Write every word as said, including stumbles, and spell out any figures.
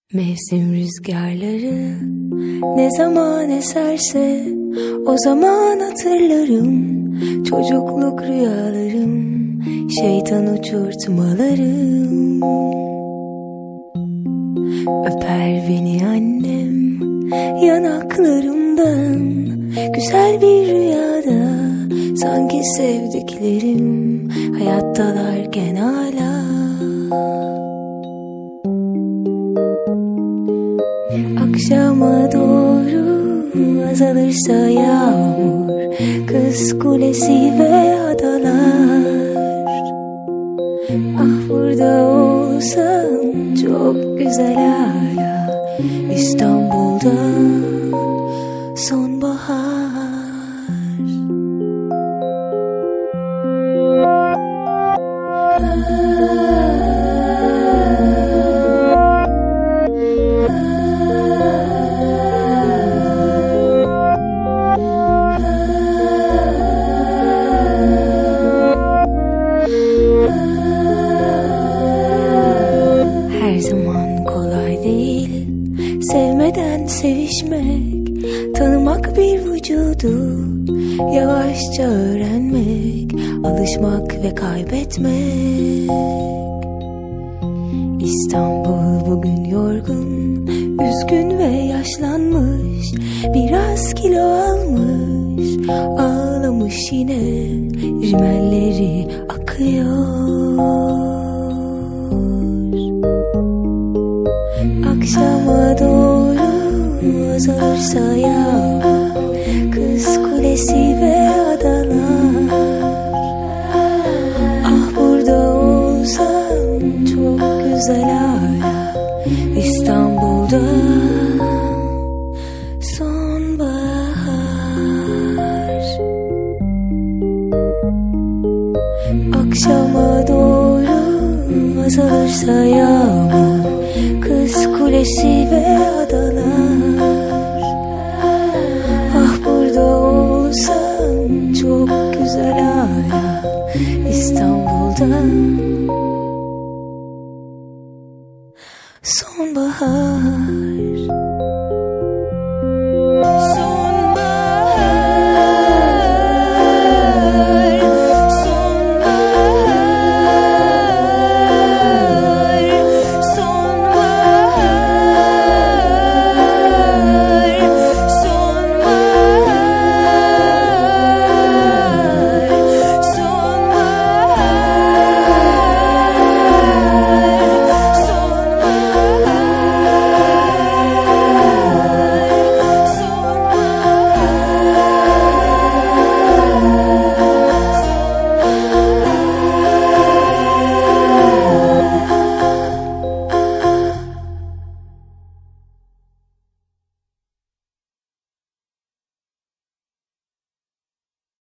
Mevsim rüzgarları ne zaman eserse o zaman hatırlarım. Çocukluk rüyalarım, şeytan uçurtmalarım. Öper beni annem yanaklarımdan, güzel bir rüyada, sanki sevdiklerim hayattalarken hala. Akşama doğru azalırsa yağmur, Kız Kulesi ve adalar. Ah burada olsam çok güzel hala, İstanbul'da sonbahar. Her zaman kolay değil sevmeden sevişmek, tanımak bir vücudu, yavaşça öğrenmek, alışmak ve kaybetmek. İstanbul bugün yorgun, üzgün ve yaşlanmış, biraz kilo almış, ağlamış yine, rimelleri akıyor. Akşama doğru azalırsa yağmur, Kız Kulesi ve adalar. Ah burada olsam çok güzel hala, İstanbul'da sonbahar. Akşama doğru azalırsa yağmur, Kız Kulesi ve adalar. Ah burada olsam çok güzel hala, İstanbul'da sonbahar.